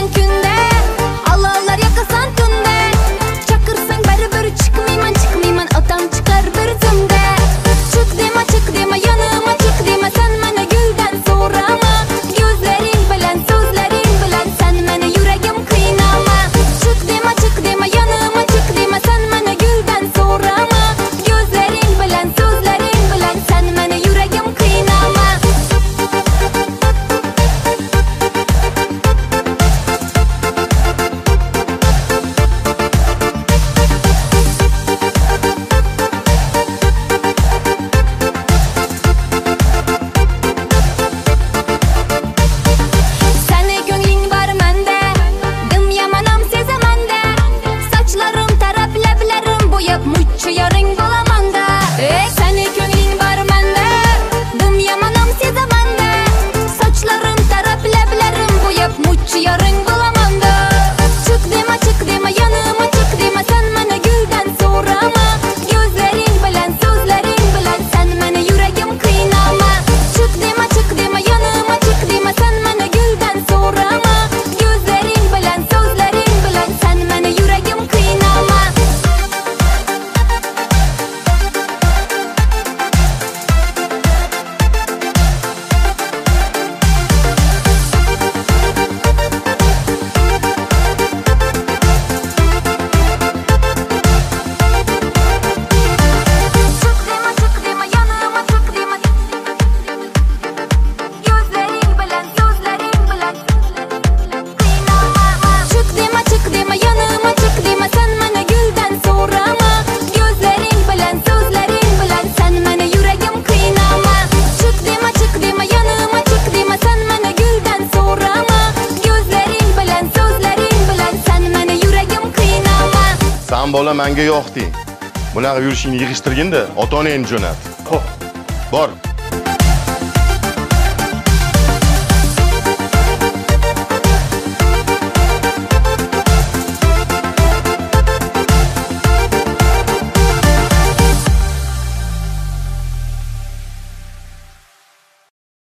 kunda, alovlar yoqasan tunda. Chaqirsang baribir chiqmayman, otam chiqar bir zumda. Chiq dema, yonima chiq dema, sen meni guldan so'rama. Ko'zlaring bilan, so'zlaring bilan sen meni yuragim qiynama. Chiq dema, yonima chiq dema, sen meni guldan so'rama. Ko'zlaring bilan, so'zlaring bilan sen meni yuragim qiynama. Seni ko'ngling bor menda, dim yamanam sezamanda. Sochlarim tarab, lablarim bo'yab, muchchi yoring bo'lamanda. Seni ko'ngling bor menda, dim yamanam sezamanda. Sochlarim tarab, lablarim bo'yab, muchchi yoring bo'lamanda. Chiq dema, yonima chiq dema, sen meni guldan so'rama. Ko'zlaring bilan, so'zlaring bilan sen meni yuragim qiynama. Chiq dema, yonima chiq dema, sen meni guldan so'rama. Ko'zlaring bilan, so'zlaring bilan sen meni yuragim qiynama. Chiq dema, yonima chiq dema. Ko'zlaring bilan, so'zlaring bilan qiynama. Chiq dema, yonima chiq dema, sen meni guldan so'rama. Ko'zlaring bilan, so'zlaring bilan sen meni yuragim qiynama. Chiq dema, yonima chiq dema, sen meni guldan so'rama. Ko'zlaring bilan, so'zlaring bilan sen meni yuragim qiynama. Sen bola menga yo'qding. Bunaqa yurishingni yig'ishtirgin-da, ota-onangni jo'nat. Xo'p. Bor.